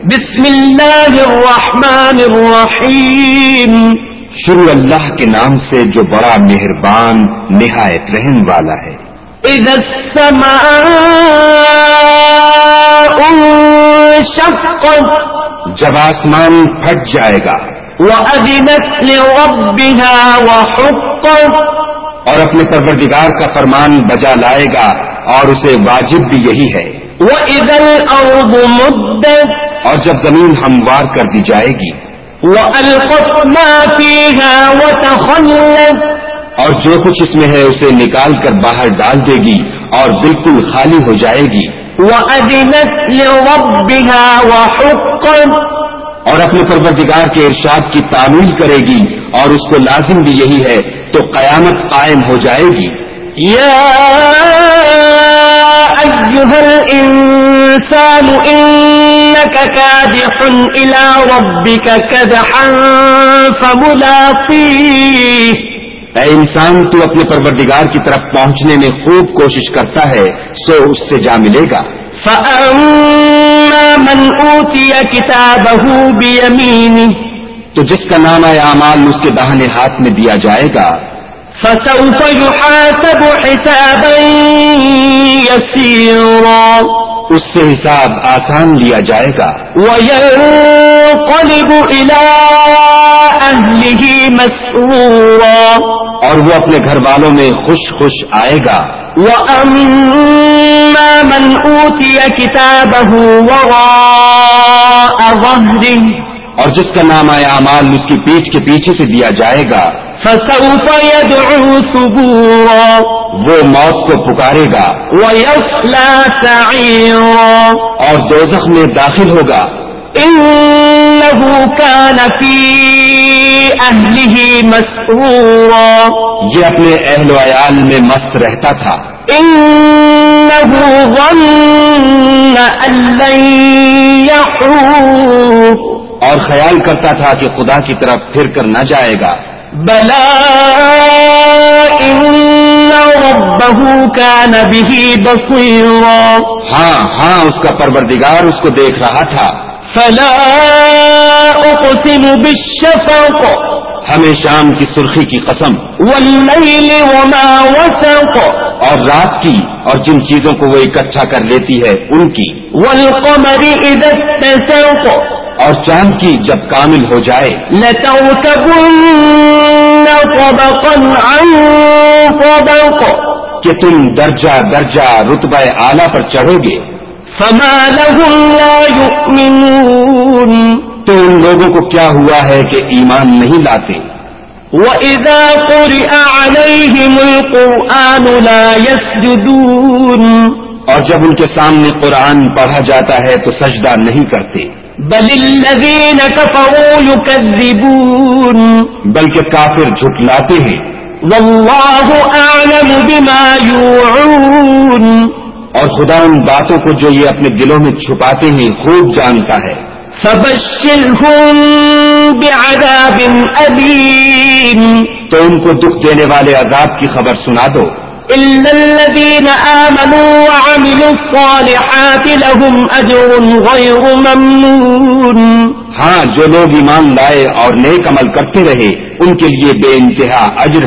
بسم اللہ الرحمن الرحیم، شروع اللہ کے نام سے جو بڑا مہربان نہایت رحم والا ہے۔ اذا السماء انشقت، جب آسمان پھٹ جائے گا، وأذنت لربها وحقت، اور اپنے پروردگار کا فرمان بجا لائے گا اور اسے واجب بھی یہی ہے۔ وإذا الأرض مدت، اور جب زمین ہموار کر دی جائے گی، وألقت ما فيها وتخلت، اور جو کچھ اس میں ہے اسے نکال کر باہر ڈال دے گی اور بالکل خالی ہو جائے گی۔ وأذنت لربها وحقت، اور اپنے پروردگار کے ارشاد کی تعمیل کرے گی اور اس کو لازم بھی یہی ہے، تو قیامت قائم ہو جائے گی۔ يا أيها الإنسان إنك كادح إلى ربك كدحا فملاقيه، اے انسان، تو اپنے پروردگار کی طرف پہنچنے میں خوب کوشش کرتا ہے، سو اس سے جا ملے گا۔ فأما من أوتي كتابه بيمينه، تو جس کا نامہ اعمال اس کے داہنے ہاتھ میں دیا جائے گا، فسوف يحاسب حسابا يسيرا، اس سے حساب آسان لیا جائے گا، وينقلب إلى أهله مسرورا، اور وہ اپنے گھر والوں میں خوش خوش آئے گا۔ وأما من أوتي كتابه وراء ظهره، اور جس کا نامہ اعمال اس کی پیٹھ کے پیچھے سے دیا جائے گا، فسوف يدعو ثبورا، وہ موت کو پکارے گا ويصلى سعيرا، اور دوزخ میں داخل ہوگا۔ إنه كان في أهله مسرورا، یہ اپنے اہل و عیال میں مست رہتا تھا۔ إنه ظن أن لن يحور، اور خیال کرتا تھا کہ خدا کی طرف پھر کر نہ جائے گا۔ بلى إن ربه كان به بصيرا، ہاں اس کا پروردگار اس کو دیکھ رہا تھا۔ فلا أقسم بالشفق، ہمیں شام کی سرخی کی قسم، والليل وما وسق، اور رات کی اور جن چیزوں کو وہ اکٹھا کر لیتی ہے ان کی، والقمر إذا اتسق، اور چاند کی جب کامل ہو جائے، لتركبن طبقا عن طبق، کہ تم درجہ درجہ رتبہ اعلیٰ پر چڑھو گے۔ فما لهم لا يؤمنون، تو ان لوگوں کو کیا ہوا ہے کہ ایمان نہیں لاتے؟ وإذا قرئ عليهم القرآن لا يسجدون، اور جب ان کے سامنے قرآن پڑھا جاتا ہے تو سجدہ نہیں کرتے، بل الذين كفروا يكذبون، بلکہ کافر جھٹلاتے ہیں۔ والله أعلم بما يوعون، اور خدا ان باتوں کو جو یہ اپنے دلوں میں چھپاتے ہیں خوب جانتا ہے۔ فبشرهم بعذاب أليم، تو ان کو دکھ دینے والے عذاب کی خبر سنا دو۔ إلا الذين آمنوا وعملوا الصالحات لهم أجر غير ممنون، ہاں، جو لوگ ایمان لائے اور نیک عمل کرتے رہے ان کے لیے بے انتہا اجر